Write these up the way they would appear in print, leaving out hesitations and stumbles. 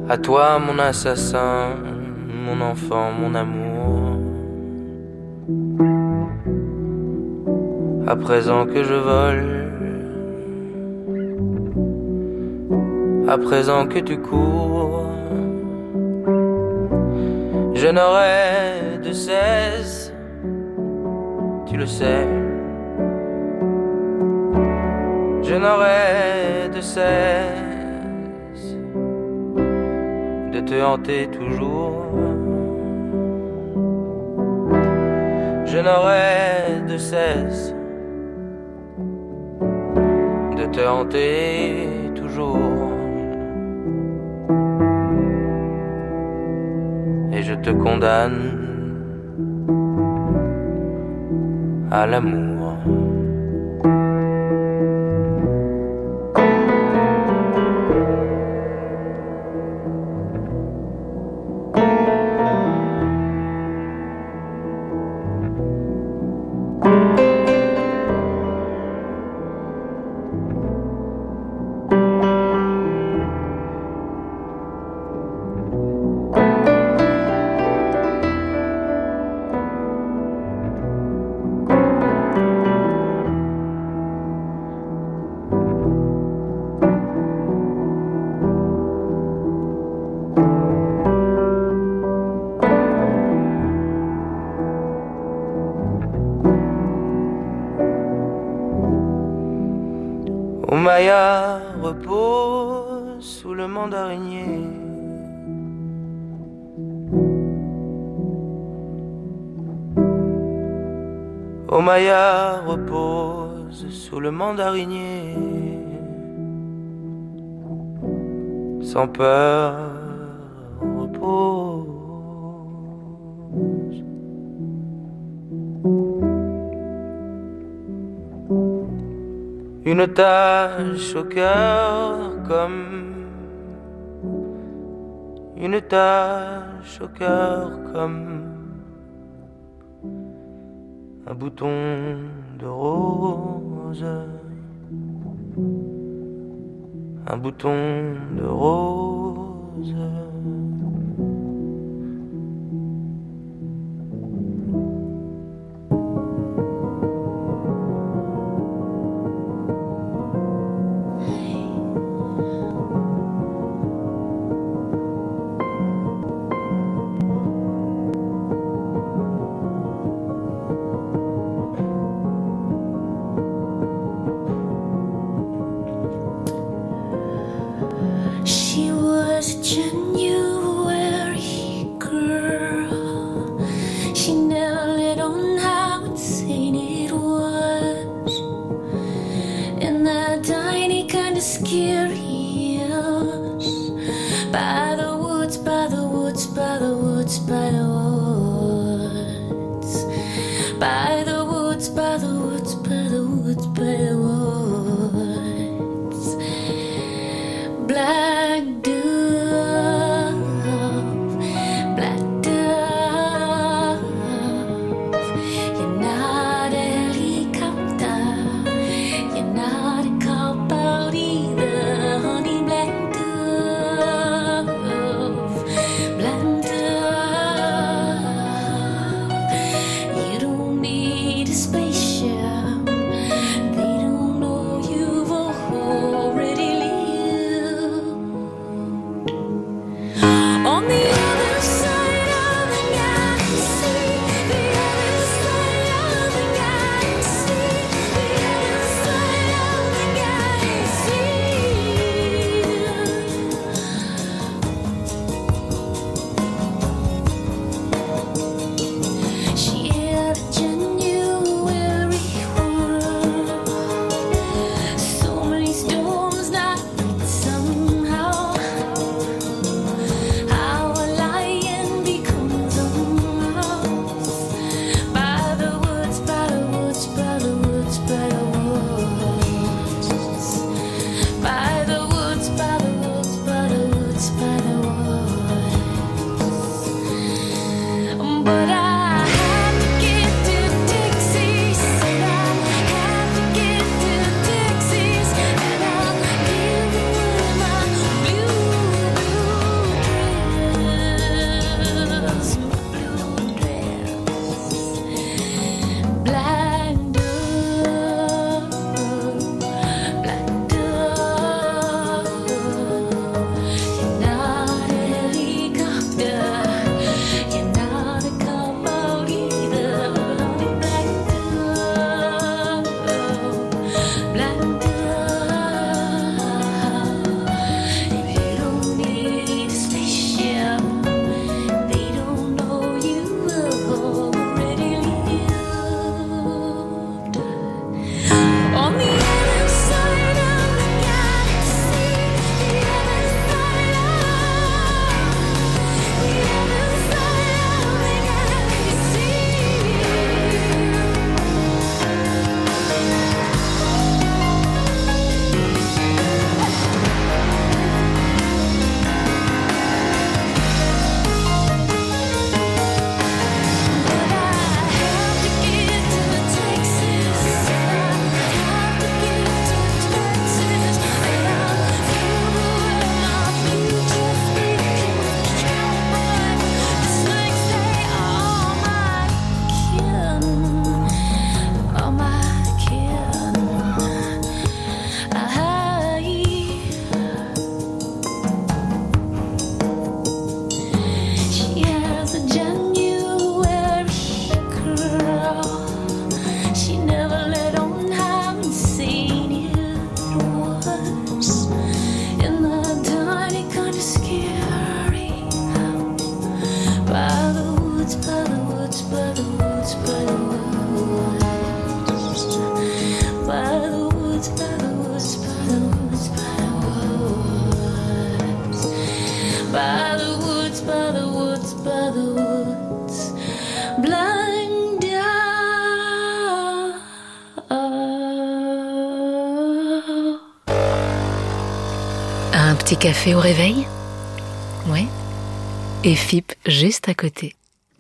À toi mon assassin, mon enfant, mon amour. À présent que je vole, à présent que tu cours, je n'aurai de cesse, tu le sais, je n'aurai de cesse de te hanter toujours. Je n'aurai de cesse de te hanter toujours. Et je te condamne à l'amour. Maya repose sous le mandarinier. Oh Maya repose sous le mandarinier. Sans peur repose. Une tache au cœur comme une tache au cœur comme un bouton de rose, un bouton de rose. You don't need a spaceship. They don't know Un petit café au réveil ? Ouais. Et FIP juste à côté.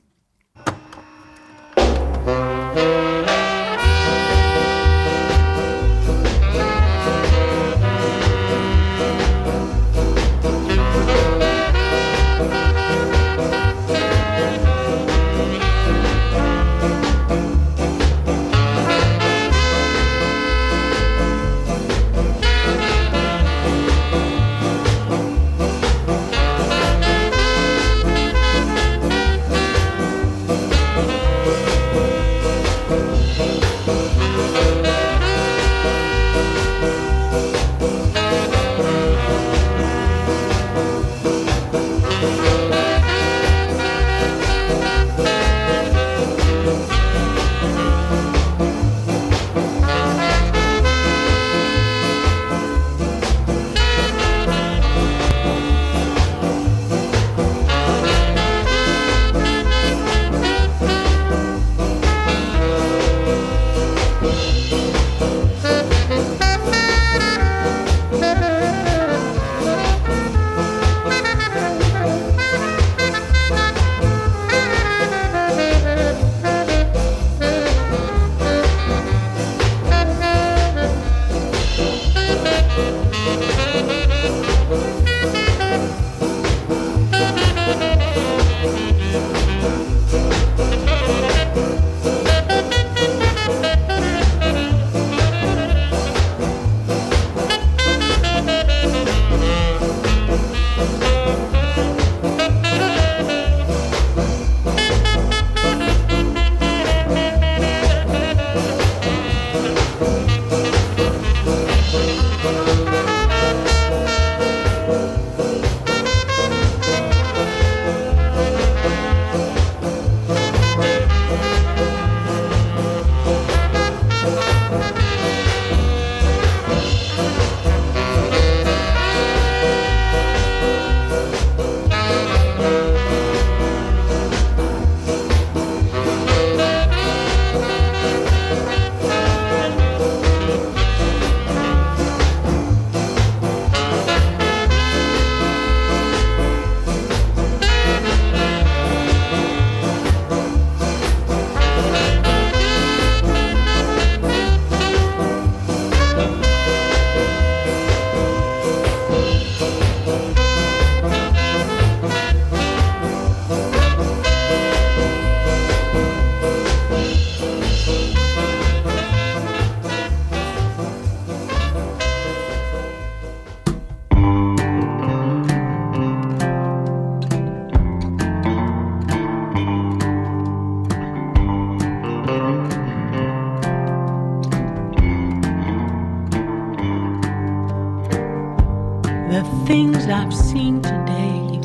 The things I've seen today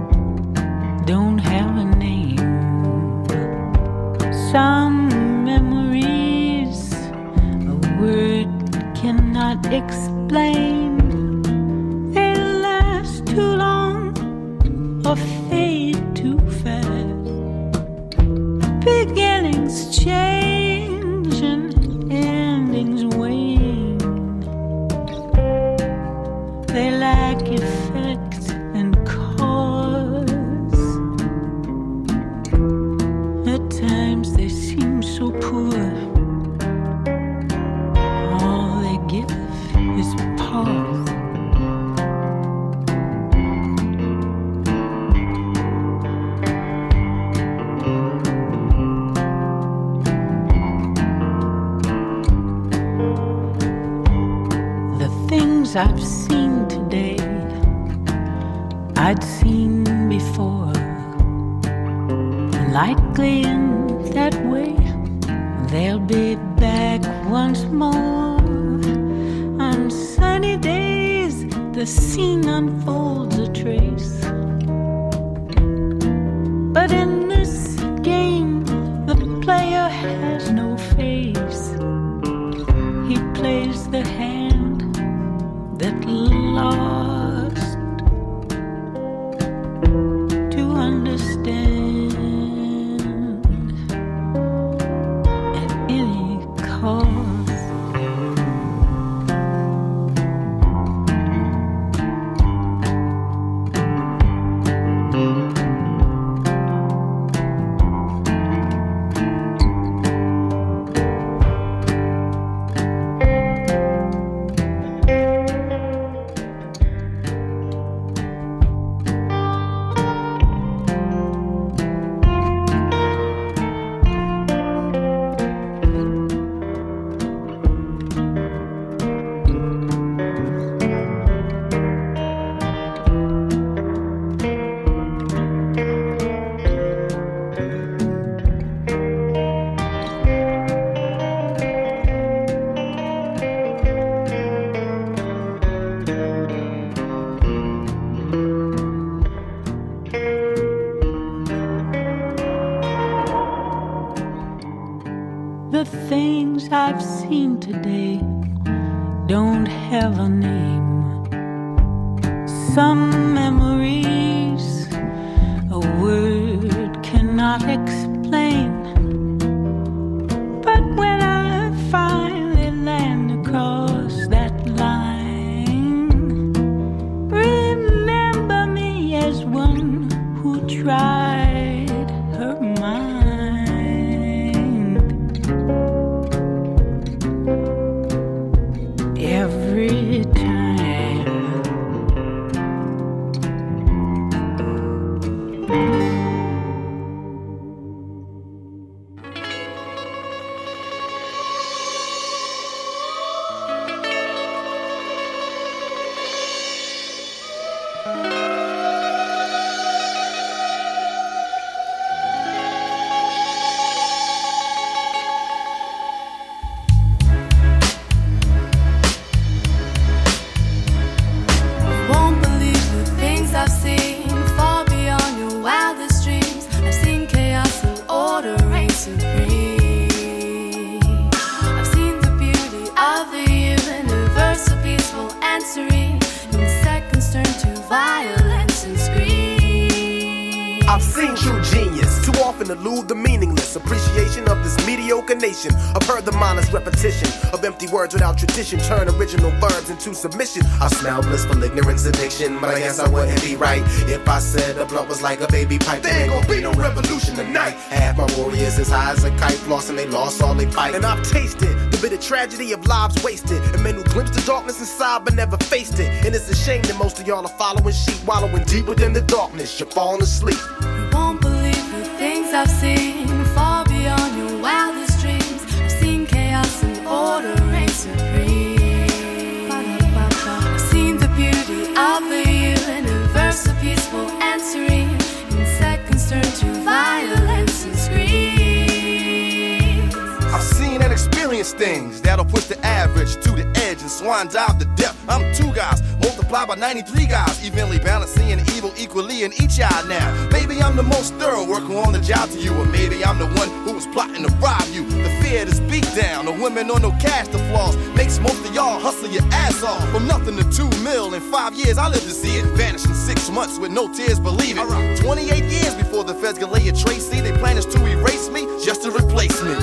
don't have a name. Some memories a word cannot explain. They last too long or fade too fast. Beginnings change and endings wane. They lack effect and cause. At times they seem so poor. All they give is pause. The things I've seen today, I'd seen before. Likely in that way, they'll be back once more. On sunny days, the scene unfolds a trace. But in this game, the player has no face. He raise the hand that lost to understand at any cost. The things I've seen today don't have a name. Some memories a word cannot explain. But when I finally land across that line, remember me as one who tried her mind. Every time I've seen far beyond your wildest dreams. I've seen chaos and order reign supreme. I've seen the beauty of the universe, so peaceful and serene, in seconds turn to violence and scream. I've seen true genius, too often elude the meaningless appreciation of this mediocre nation. I've heard the mindless repetition of empty words without tradition turn original verbs into submission. I smell blissful ignorance addiction, but I guess I wouldn't be right if I said the blunt was like a baby pipe. There ain't gonna be no revolution tonight. Half my warriors as high as a kite, floss, and they lost all they fight. And I've tasted the bitter tragedy of lives wasted, and men who glimpsed the darkness inside but never faced it. And it's a shame that most of y'all are following sheep, wallowing deep within the darkness. You're falling asleep. You won't believe the things I've seen far beyond your wildest dreams. I've seen chaos and order reign supreme. I've seen the beauty of the universe, so peaceful and serene, in seconds turn to violence and screams. I've seen and experienced things that'll push the average to the edge and swan dive to depth. I'm two guys multiplied by 93 guys, evenly balancing evil equally in each eye now. Maybe I'm the most thorough worker on the job to you, or maybe I'm the one who was plotting to rob you. The fear, this beat down, the women on no cash, the flaws makes most of y'all hustle your ass off. From nothing to 2 mil in 5 years, I lived to see it vanish in 6 months with no tears, believe it. 28 years before the feds could lay a trace, see, they plan is to erase me just to replace me.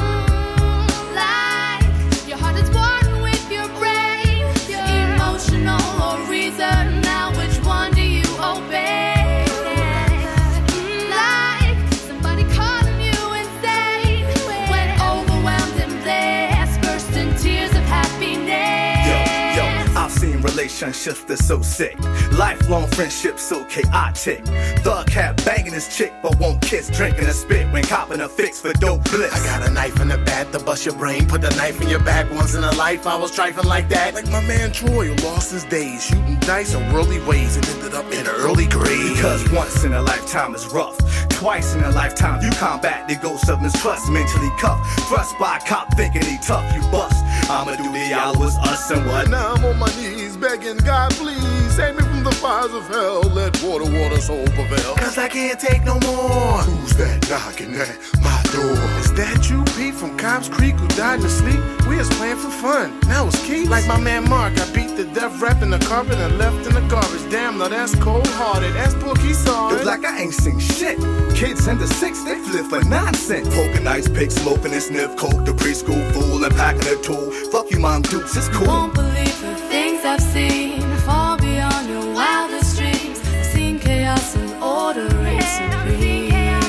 Your heart is one with your brain, emotional or reason. Now which one do you obey? Like somebody calling you insane when overwhelmed and blessed, burst in tears of happiness. Yo, I've seen relationships that's so sick, lifelong friendships so chaotic. Thug cat banging his chick but won't kiss, drinking a spit when copping a fix for dope bliss. I got a knife in the back to bust your brain, put the knife in your back. Once in a life I was trifling like that, like my man Troy who lost his days shooting dice in worldly ways and ended up in an early grave. Because once in a lifetime is rough, twice in a lifetime you combat the ghost of mistrust. Mentally cuffed, thrust by a cop thinking he tough, you bust. Amadou Diallo was us and what? Now I'm on my knees begging God, please save me from the fires of hell. Let water soul prevail. Cause I can't take no more. Who's that knocking at my door? Is that you, Pete, from Cobb's Creek, who died in his sleep? We was playing for fun. Now it's Keith. Like my man Mark, I beat the death rap in the carpet and left in the garbage. Damn, now that's cold-hearted. That's Bookie saw it. Like I ain't seen shit. Kids in the 6, they flip for nonsense. Poking ice pick, smoking and sniff coke. The preschool fool and packing a tool. Fuck you, Mom Dukes, it's cool. Won't believe the things I've seen, far beyond your wildest dreams. I've seen chaos and order reign supreme.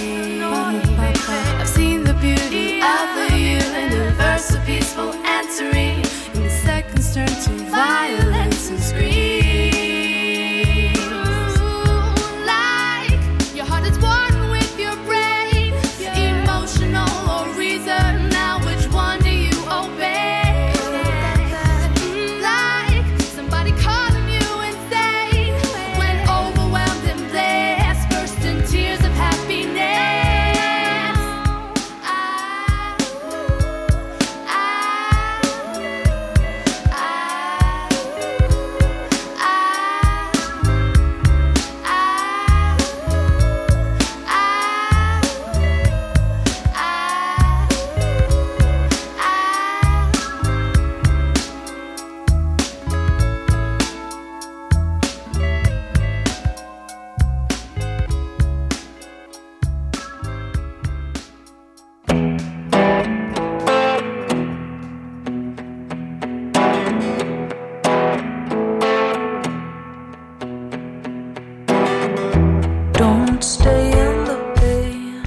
I've seen the beauty of the universe, so peaceful and serene. In seconds turn to violence and screams. Like your heart is one with your brain, emotional or reason. Now which one do you obey? Like somebody calling you insane when overwhelmed and blessed, burst in tears of happiness. Don't stay in the pain.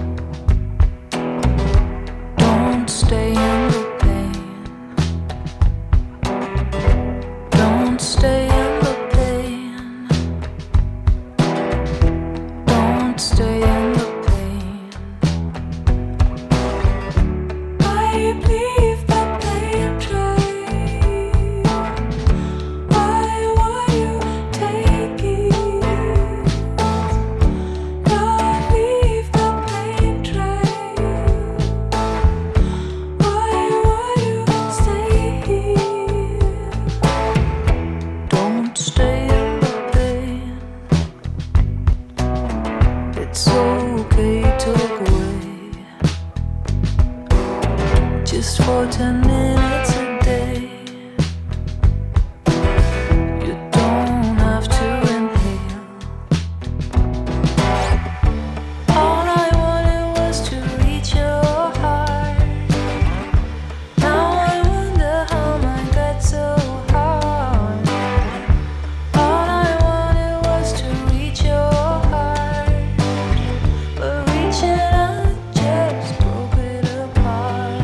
Don't stay in the pain. Don't stay in the pain. Don't stay in the pain. Why leave the pain train? Why you take it? For 10 minutes a day, you don't have to inhale. All I wanted was to reach your heart. Now I wonder how mine got so hard. All I wanted was to reach your heart, but reaching out just broke it apart.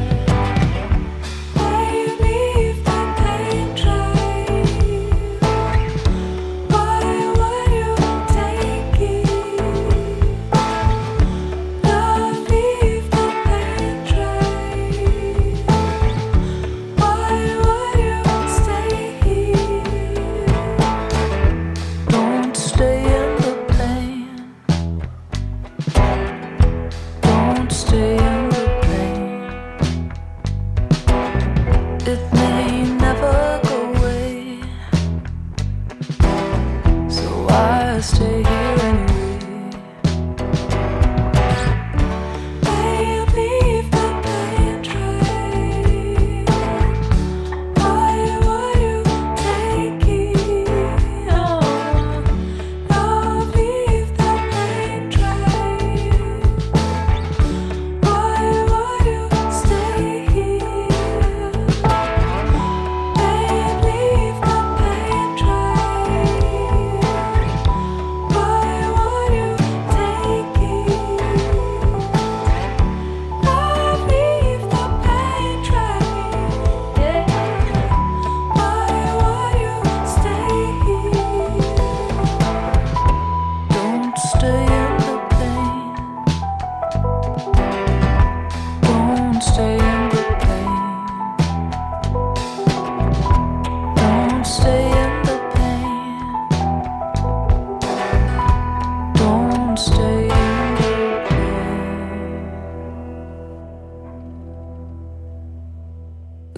It may never go away, so I stay here anyway. Leave the pain train. Why you take it? Oh, leave the pain train. Why you stay here? Leave the pain train. Why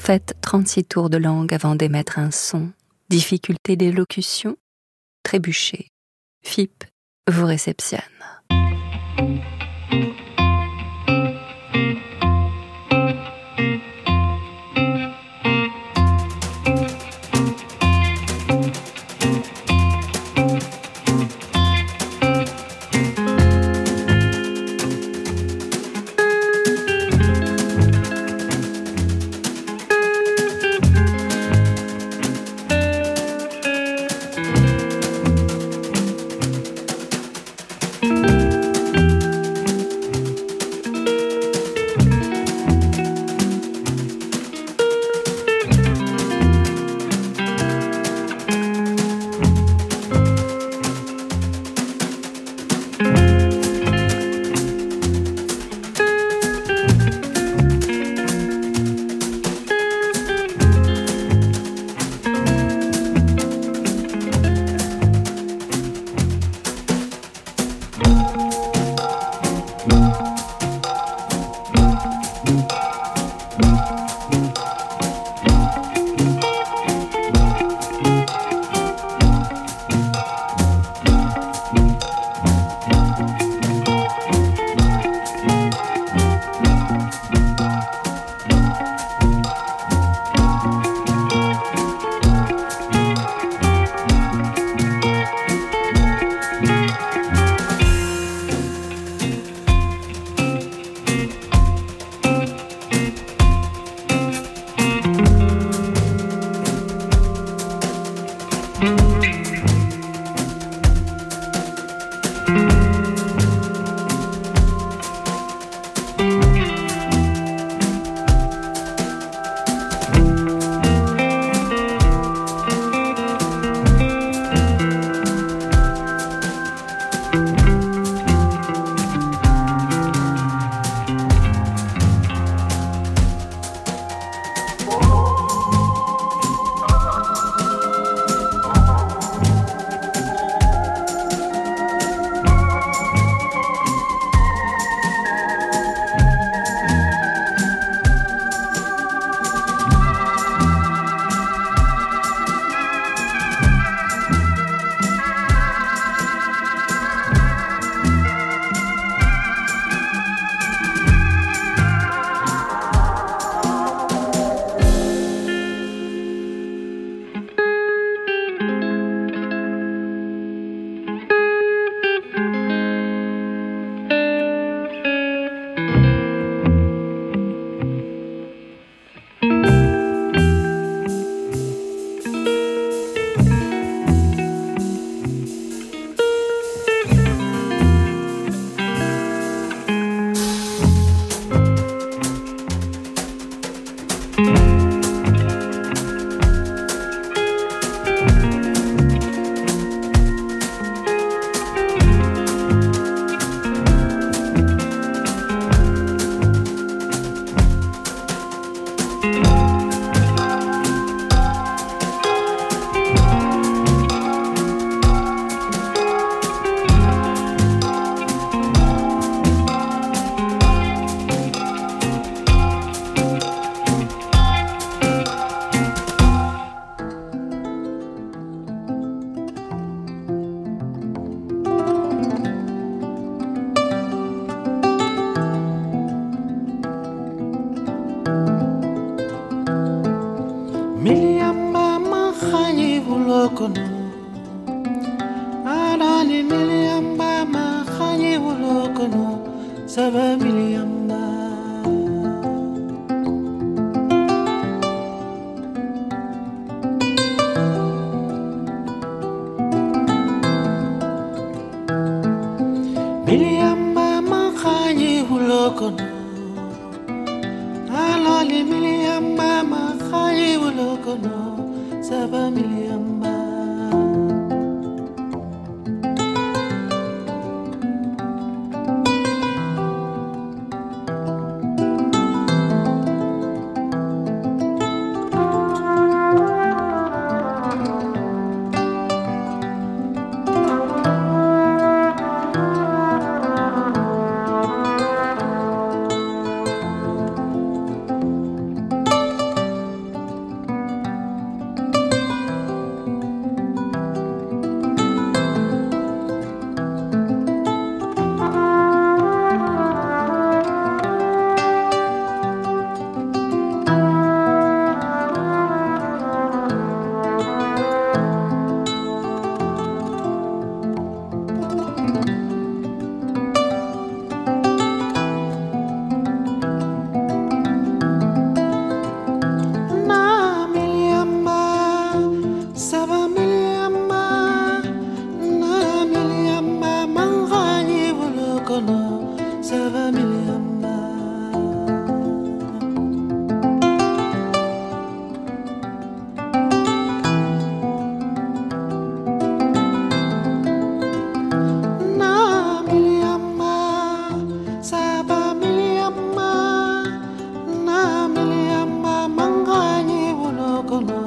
Faites 36 tours de langue avant d'émettre un son. Difficulté d'élocution, trébuchez. FIP vous réceptionne.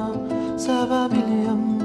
ça va William.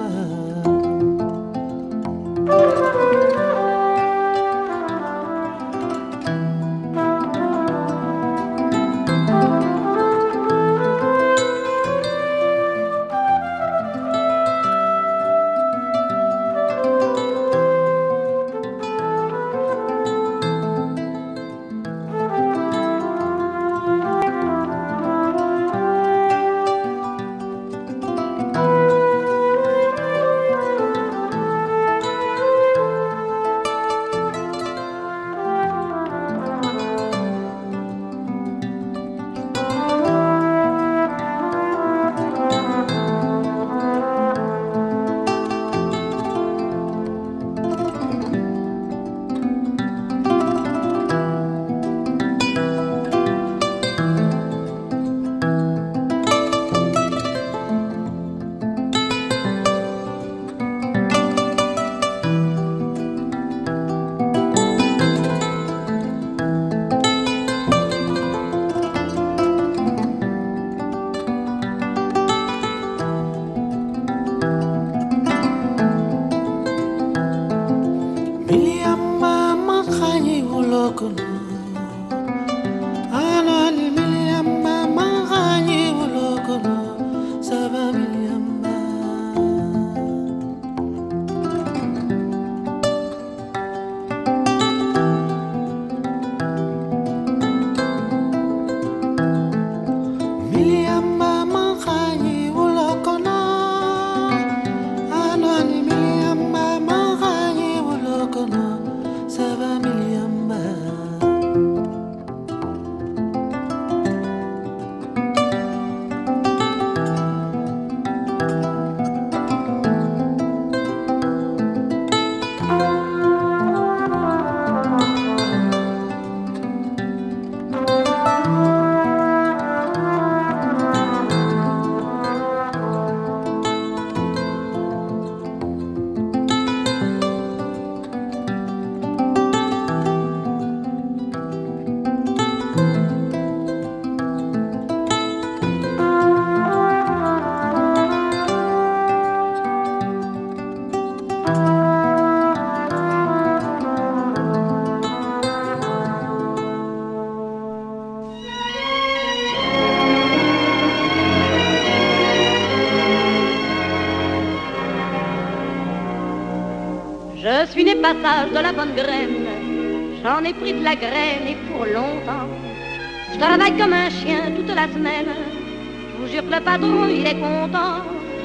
Je suis né passage de la bonne graine, j'en ai pris de la graine et pour longtemps. Je travaille comme un chien toute la semaine, je vous jure que le patron il est content.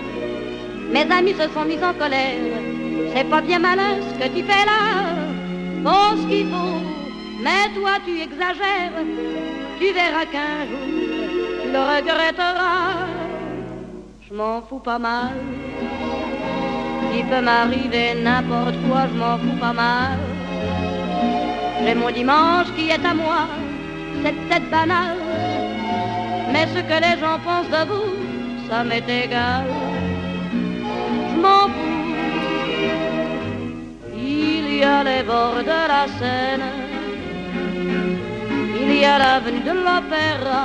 Mes amis se sont mis en colère, c'est pas bien malin ce que tu fais là. Bon ce qu'il faut, mais toi tu exagères, tu verras qu'un jour tu le regretteras. Je m'en fous pas mal. Il peut m'arriver n'importe quoi, je m'en fous pas mal. J'ai mon dimanche qui est à moi, c'est peut-être banal, mais ce que les gens pensent de vous, ça m'est égal. Je m'en fous. Il y a les bords de la Seine, il y a l'avenue de l'Opéra,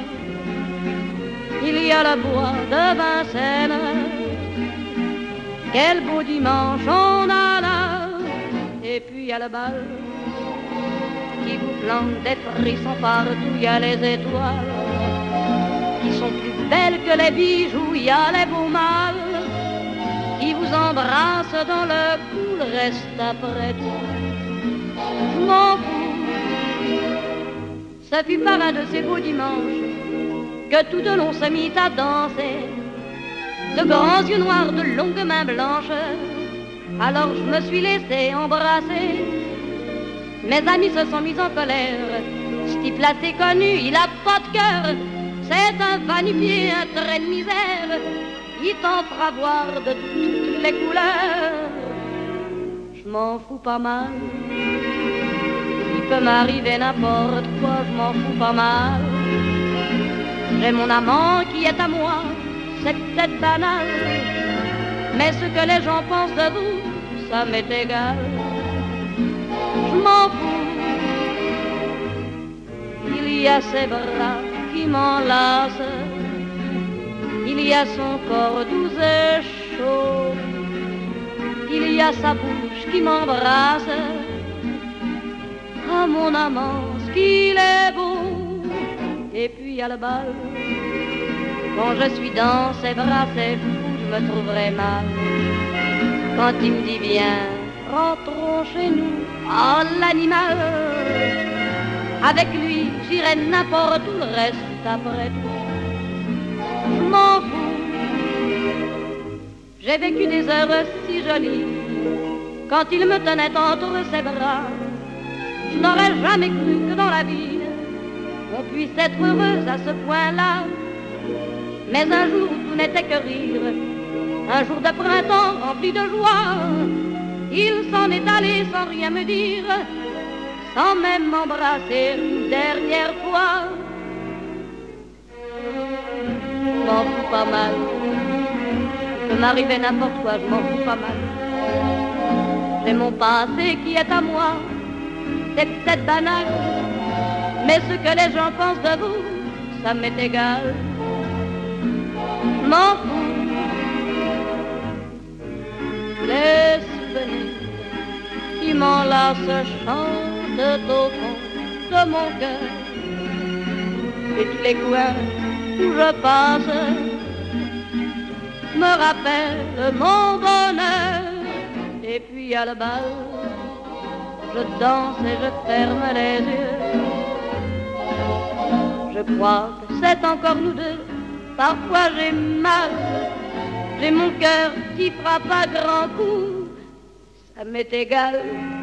il y a le bois de Vincennes. Quel beau dimanche on a là. Et puis il y a le bal qui vous plante des frissons partout. Il y a les étoiles qui sont plus belles que les bijoux. Il y a les beaux mâles qui vous embrassent dans le cou. Le reste après tout, je m'en fous. Ça fut par un de ces beaux dimanches que tout de long se mit à danser. De grands yeux noirs, de longues mains blanches. Alors je me suis laissé embrasser. Mes amis se sont mis en colère. Ce type-là c'est connu, il a pas de cœur. C'est un va-nu-pied, un trait de misère. Il t'en fera voir de toutes les couleurs. Je m'en fous pas mal. Il peut m'arriver n'importe quoi, je m'en fous pas mal. J'ai mon amant qui est à moi. C'est peut-être banal, mais ce que les gens pensent de vous, ça m'est égal. Je m'en fous. Il y a ces bras qui m'enlacent, Il y a son corps doux et chaud, il y a sa bouche qui m'embrasse. Ah mon amant, ce qu'il est beau. Et puis à le bal, quand je suis dans ses bras, c'est fou, je me trouverai mal. Quand il me dit viens, rentrons chez nous, oh l'animal. Avec lui, j'irai n'importe où, le reste après tout, je m'en fous. J'ai vécu des heures si jolies, quand il me tenait entre ses bras. Je n'aurais jamais cru que dans la vie on puisse être heureuse à ce point-là. Mais un jour où tout n'était que rire, un jour de printemps rempli de joie, il s'en est allé sans rien me dire, sans même m'embrasser une dernière fois. Je m'en fous pas mal, il peut m'arriver n'importe quoi, je m'en fous pas mal. J'ai mon passé qui est à moi, c'est peut-être banal, mais ce que les gens pensent de vous, ça m'est égal. M'en fous. Les souvenirs qui m'enlacent chantent au fond de mon cœur. Et tous les coins où je passe me rappellent mon bonheur. Et puis à le bal, je danse et je ferme les yeux. Je crois que c'est encore nous deux. Parfois j'ai mal, j'ai mon cœur qui frappe à grands coups. Ça m'est égal,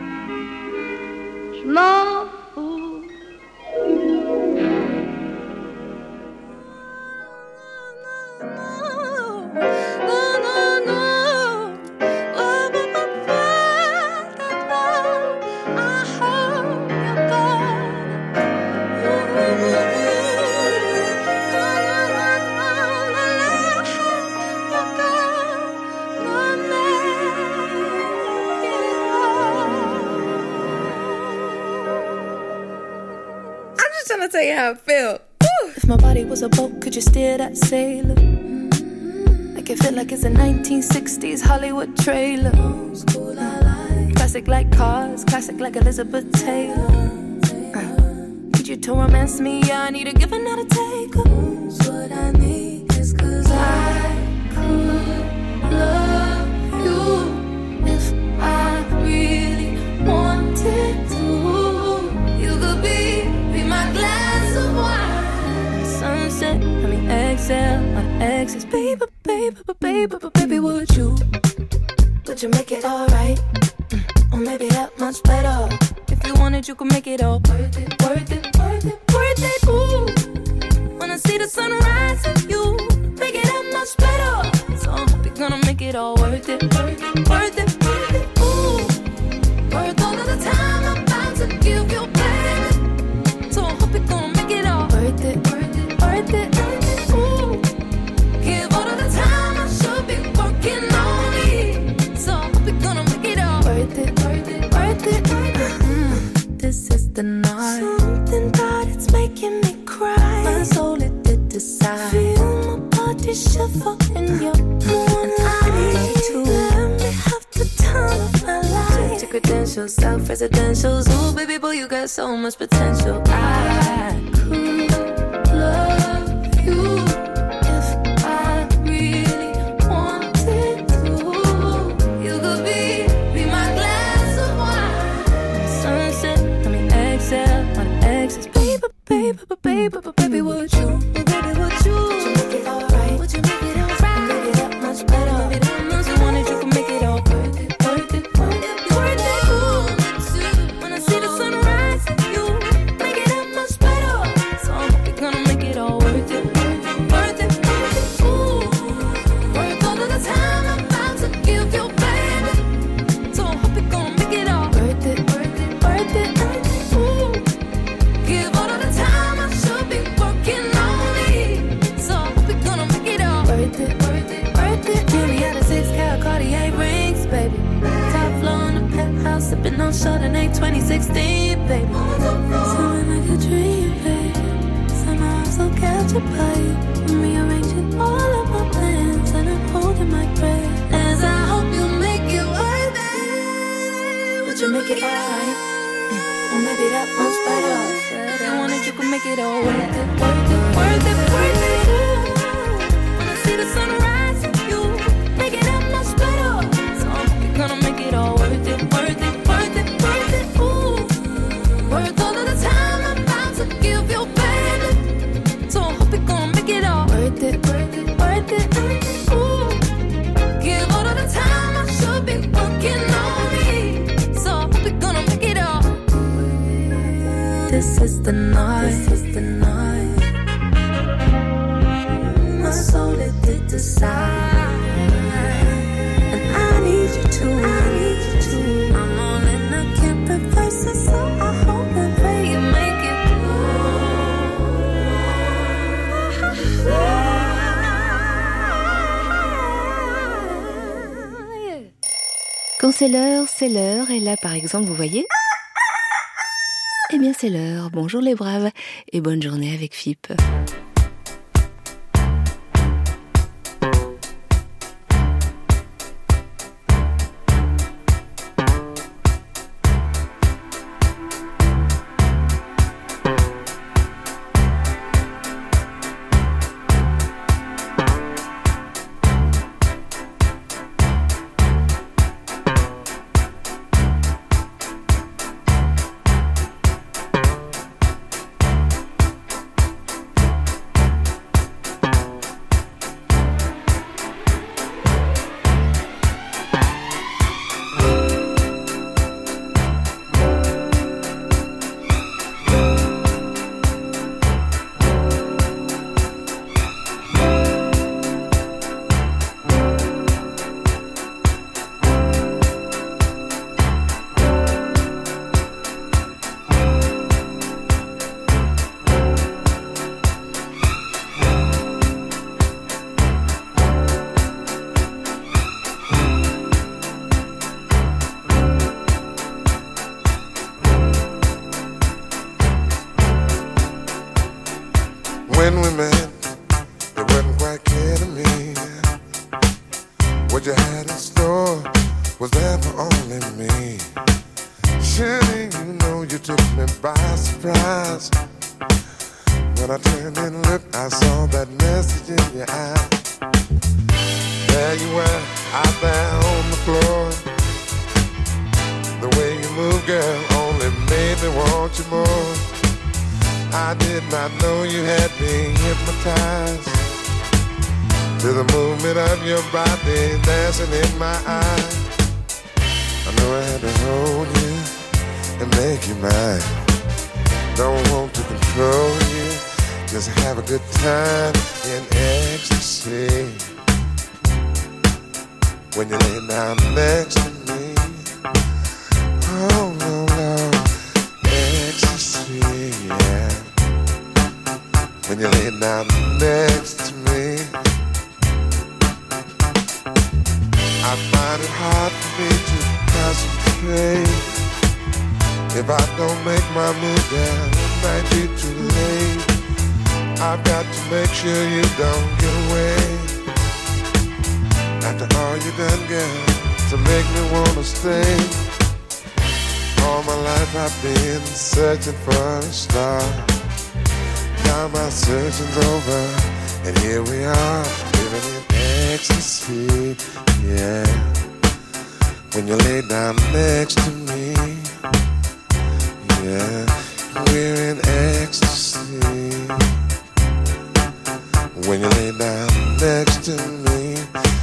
je m'en fous. Trying to tell you how I feel. Woo! If my body was a boat, could you steer that sailor? Make it feel like it's a 1960s Hollywood trailer. Classic like cars, classic like Elizabeth Taylor. Need you to romance me, yeah, I need a give and not a take. What I need is 'cause I could love you if I really wanted to. You could be my glass of wine. Sunset, I mean exhale, my exes. Baby, baby, baby, baby, would you make it alright? Or maybe that much better. If you wanted, you could make it all worth it, worth it, worth it, worth it. Ooh, when I see the sunrise and you make it that much better. So I hope you're gonna make it all worth it, worth it, worth it, worth it. Ooh, worth all of the time I'm about to give you, baby. So I hope you're gonna make it all worth it, worth it, worth it, worth it. Ooh, give all of the time I should be working on me. So I hope you're gonna make it all worth it, worth it, worth it, worth it. This is the night. Something about it's making me cry. My soul it did decide. Feel my body shiver in your moonlight. Let me have the time of my life. Check your credentials, self-residentials. Ooh, baby boy, you got so much potential. I could love you if I really wanted to. You could be my glass of wine. Sunset, I mean exhale, my exes. Baby, baby, baby, baby, would you? Baby, would you? Would you make it alright? Would you make it alright? Make it that much better. Maybe that much you wanted, you could make it all worth it, worth it, worth it, worth it. Ooh, when I see the sunrise, you make it that much better. So I hope you're gonna make it all worth it, worth it, worth it, worth it. Ooh, worth all of the time I'm about to give you, baby. So I hope you're gonna make it all worth it, worth it, worth it, worth it. Ooh, give all of the time I should be working on me. So I hope you're gonna make it all worth it, worth it, worth it. Give me out of 6-carat Cartier rings, baby. Top floor in the penthouse, sipping on Chardonnay 2016, baby. Someone like a dream, baby. Somehow I'm so captured by you. I'm rearranging all of my make it all worth it, worth it, worth it, worth it. Ooh, when I see the sunrise, you make it that much better. So I'm gonna make it all worth it, worth it, worth it, worth it. Ooh, worth all of the time I'm about to give you, baby. So I hope you're gonna make it all worth it, worth it, worth it. Ooh, give all of the time I should be working on me. So I hope you're gonna make it all. This is the night, this is the night. My soul it did decide, and I need you to, I need you to. I'm all in, I can't reverse it, so I hope and pray you make it Quand c'est l'heure, et là par exemple vous voyez, eh bien c'est l'heure, bonjour les braves, et bonne journée avec FIP. When we met, it wasn't quite clear to me what you had in store was there for only me. Surely you know you took me by surprise. When I turned and looked, I saw that message in your eye. There you were, out there on the floor. The way you move, girl, only made me want you more. I did not know you had me hypnotized to the movement of your body dancing in my eyes. I knew I had to hold you and make you mine. Don't want to control you, just have a good time in ecstasy. When you lay down next to me, oh no, no, ecstasy, yeah. When you lay down next to me, I find it hard for me to concentrate. If I don't make my move, then it might be too late. I've got to make sure you don't get away. After all you done, girl, to make me wanna stay. All my life I've been searching for a star. Now my searching's over, and here we are, living in ecstasy, yeah. When you lay down next to me, yeah, we're in ecstasy. When you lay down next to me,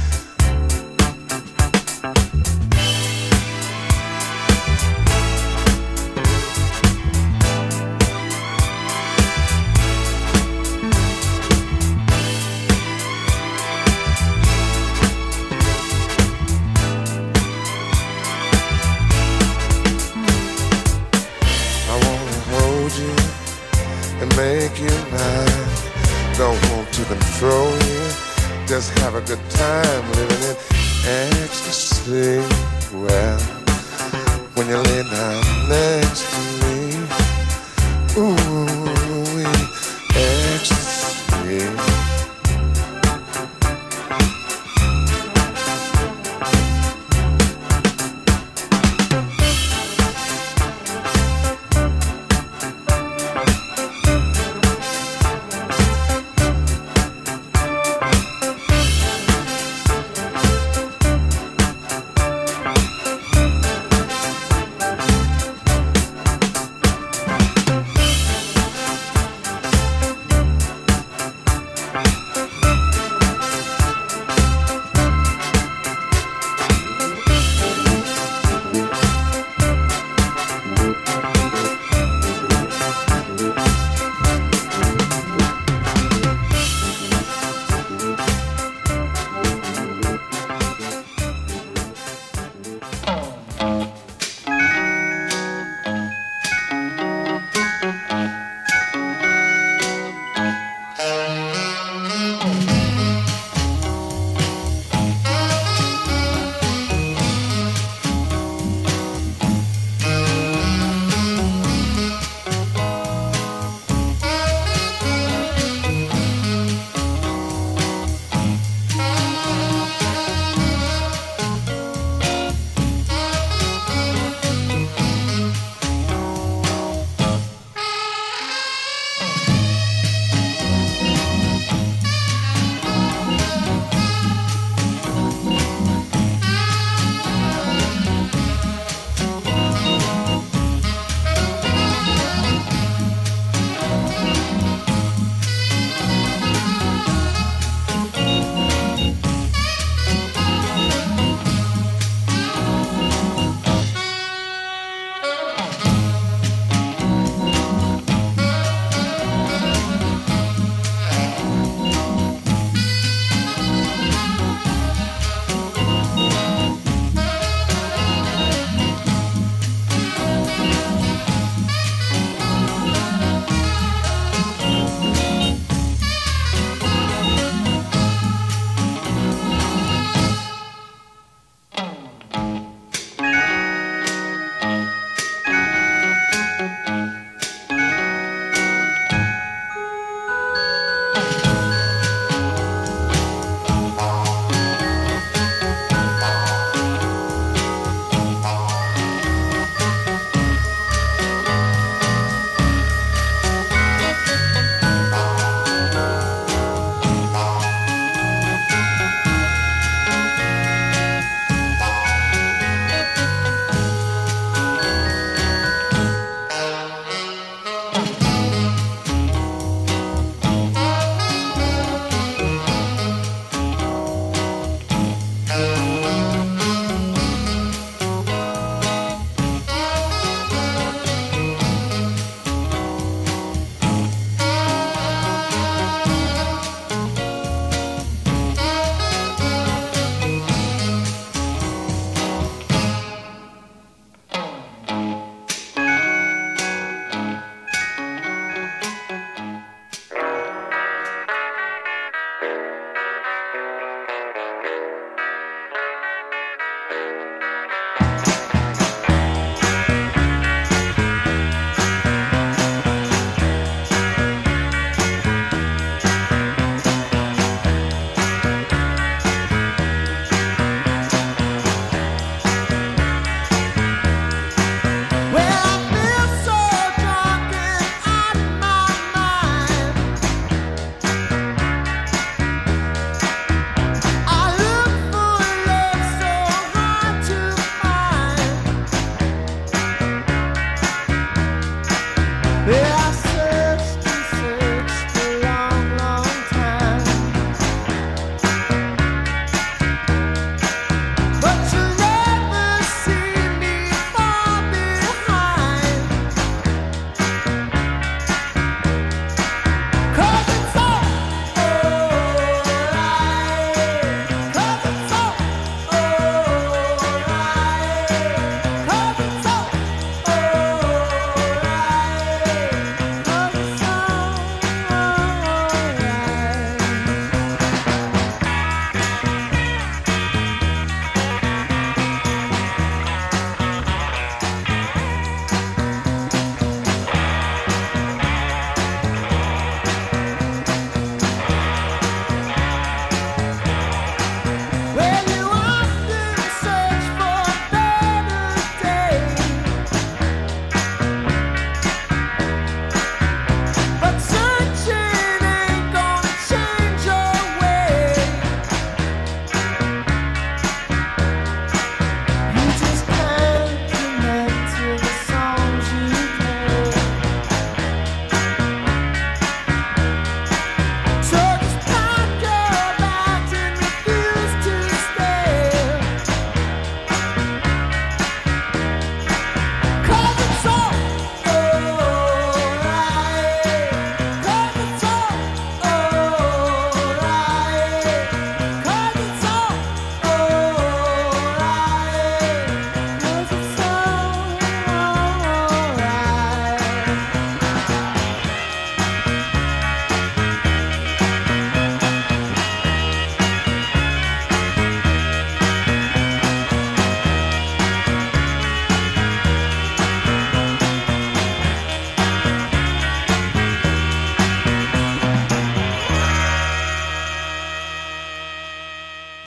make you mine. Don't want to control you, just have a good time living in ecstasy. Well, when you lay down next to me, ooh, ecstasy.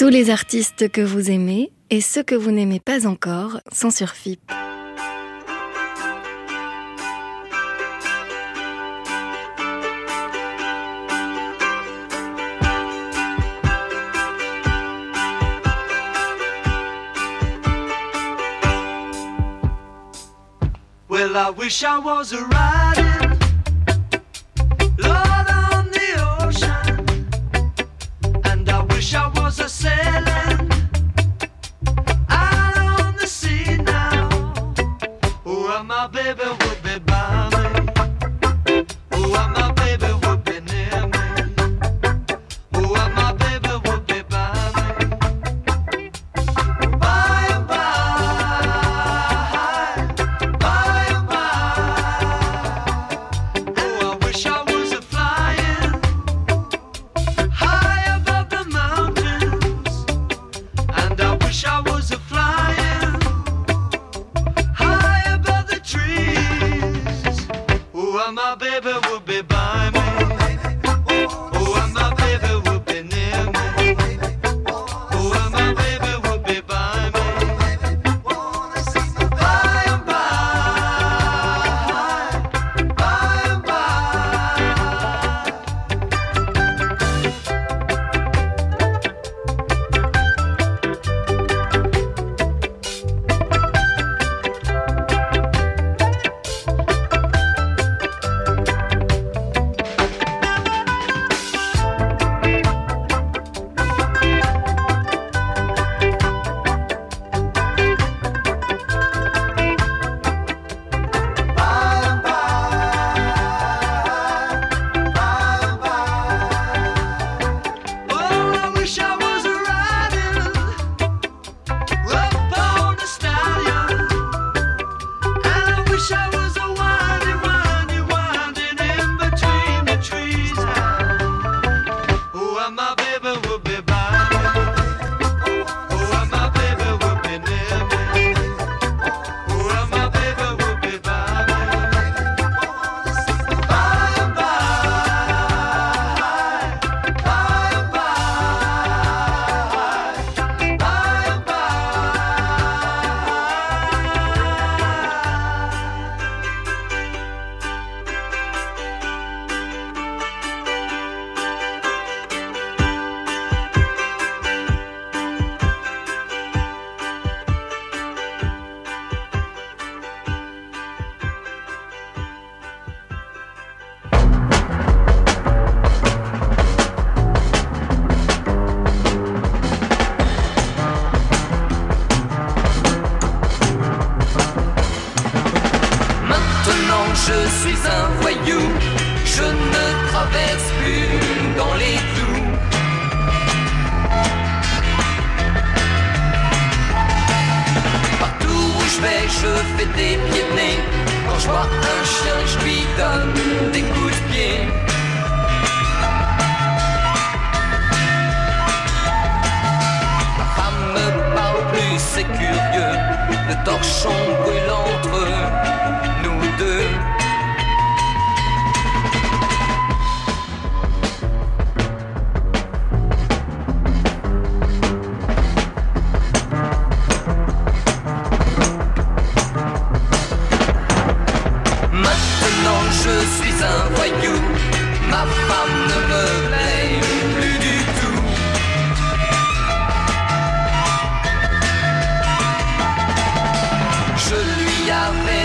Tous les artistes que vous aimez et ceux que vous n'aimez pas encore sont sur FIP. Well, I wish I was a riding Lord on the ocean, and I wish I was a sailing out on the sea now. Oh, my baby would be by me. Oh, my baby would be near me. Oh, my baby would be by me. By and by. My baby would be by me. Oh, my baby would be near me. Oh, my baby would be by me. By and by, by and by. Je suis un voyou, je ne traverse plus dans les clous. Partout où je vais, je fais des pieds de nez. Quand je vois un chien, je lui donne des coups de pied. Ma femme me parle plus, c'est curieux. Le torchon brûle entre nous deux. Je suis un voyou, ma femme ne me plaît plus du tout. Je lui avais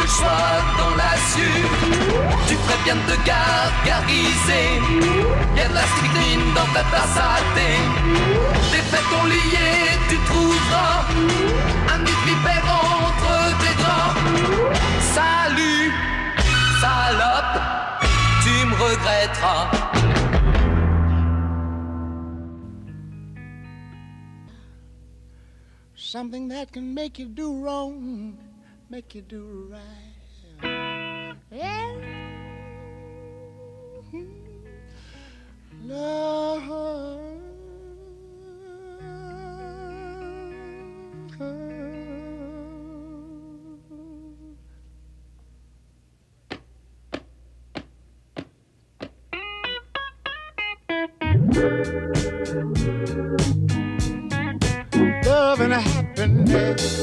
choix dans la sueur. Tu ferais bien de gargariser. Y'a de la strychnine dans ta tasse à thé. Tes fêtes ont lié, tu trouveras un vipère entre tes draps. Salut, salope, tu me regretteras. Something that can make you do wrong, make you do right. Yeah. Love. Love and happiness.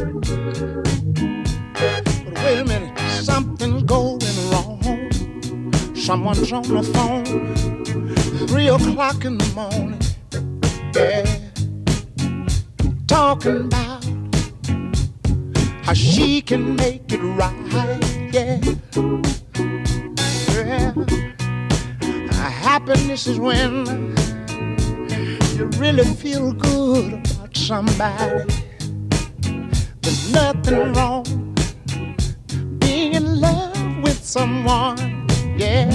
But wait a minute, something's going wrong. Someone's on the phone, 3 o'clock in the morning. Yeah, talking about how she can make it right. Yeah, yeah. Happiness is when you really feel good about somebody. There's nothing wrong being in love with someone. Yeah.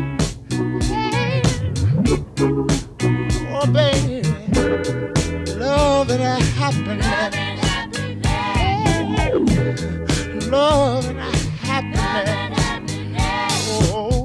Oh, baby, love and happiness. Love and happiness. Oh.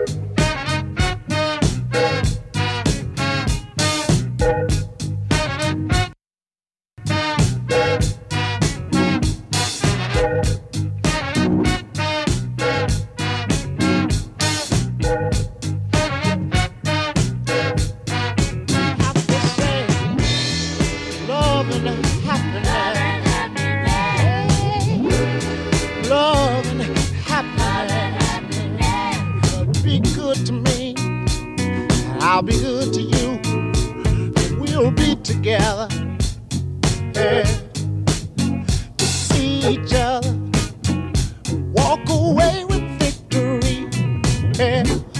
I'll be good to you. We'll be together. Yeah. To see each other, walk away with victory. Yeah.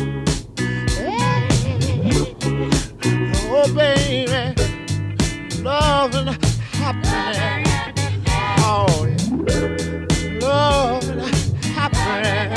Yeah. Oh, baby, love and happiness. Oh, yeah. Love and happiness.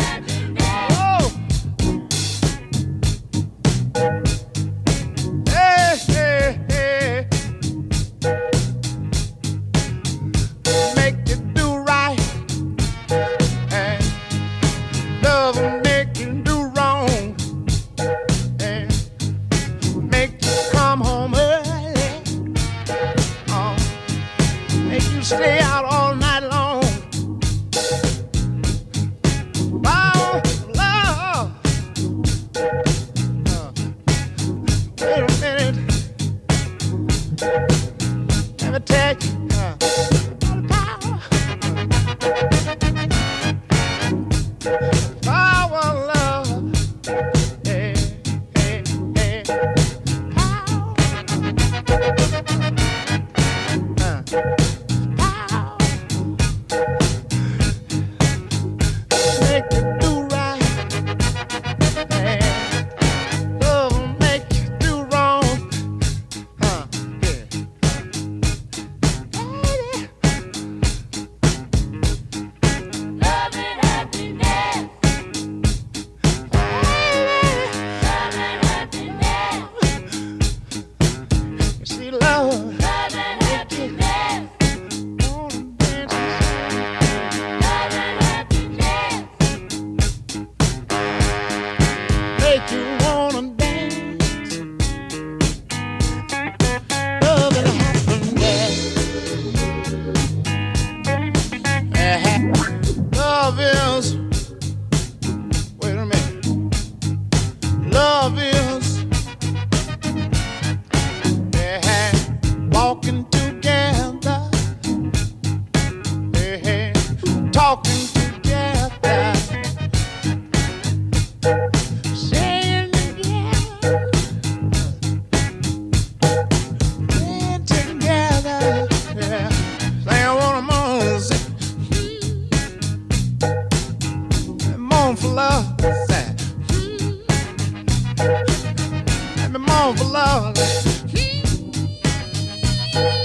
Stay out all night long. Oh, love. Wait a minute. Let me tell you. Power, love. Hey, hey, hey. Love is walking